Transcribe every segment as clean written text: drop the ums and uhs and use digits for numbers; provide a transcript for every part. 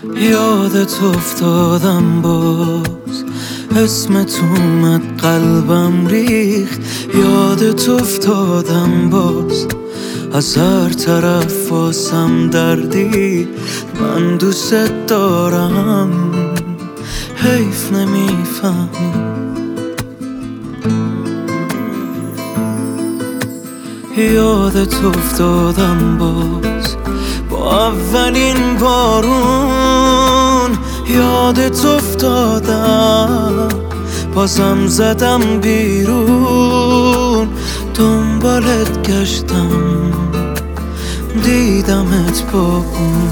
یادت افتادم باز، اسمت اومد قلبم ریخت. یادت افتادم باز، از هر طرف واسم دردی. من دوست دارم، حیف نمیفهمی. یادت افتادم باز، با اولین بارون. یادت افتادم، بازم زدم بیرون. دنبالت گشتم، دیدمت با اون.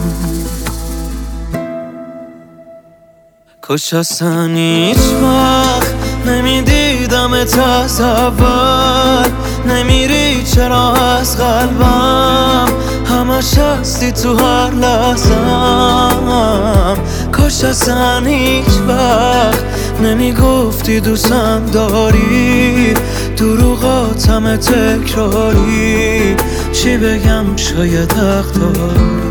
کاش اصلا هیچ وقت نمیدیدمت از اول. نمیری چرا از قلبم، همش هستی تو هر لحظم. کاش اصلا هیچ وقت نمیگفتی دوستم داری. دروغاتم تکراری، چی بگم شاید حق داری.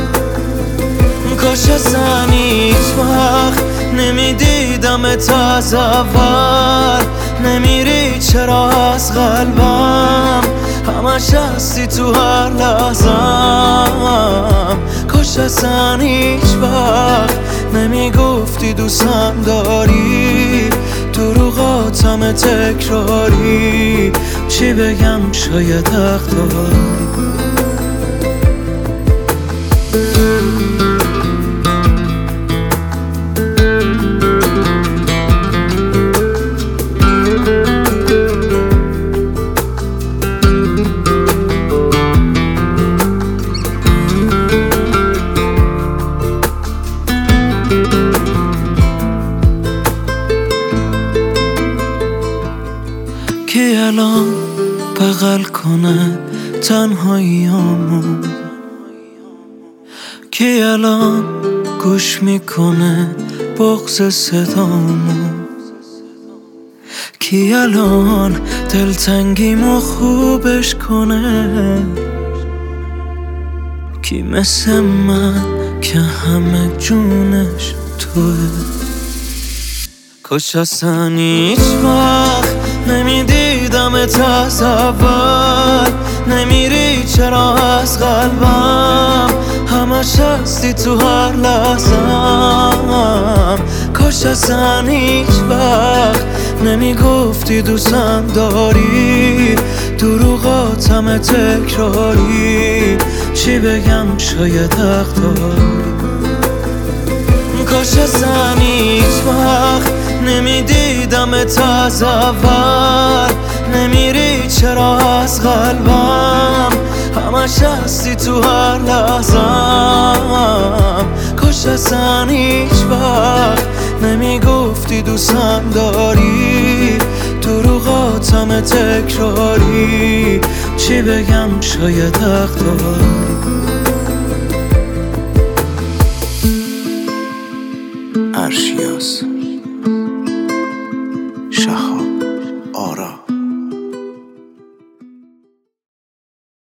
کاش اصلا هیچ وقت نمیدیدمت از اول. نمیری چرا از قلبم، همش هستی تو هر لحظم. کاش اصلا هیچ وقت نمیگفتی دوستم داری. دروغاتم تکراری، چی بگم شاید حق داری. کی الان بغل کنه تنهاییامو؟ کی الان گوش میکنه بغض صدامو؟ کی الان دلتنگیمو خوبش کنه؟ کی مثل من که همه جونش توه؟ کاش اصلا هیچ وقت نمیدیدمت از اول. نمیری چرا از قلبم، همش هستی تو هر لحظم. کاش اصلا هیچ وقت نمیگفتی دوستم داری. دروغاتم تکراری، چی بگم شاید حق داری. کاش اصلا هیچ وقت نمیدیدمت از اول. نمیری چرا از قلبم، همش هستی تو هر لحظم. کاش اصلا هیچ وقت نمیگفتی دوستم داری. دروغاتم تکراری، چی بگم شاید حق داری. ارشیاس شهاب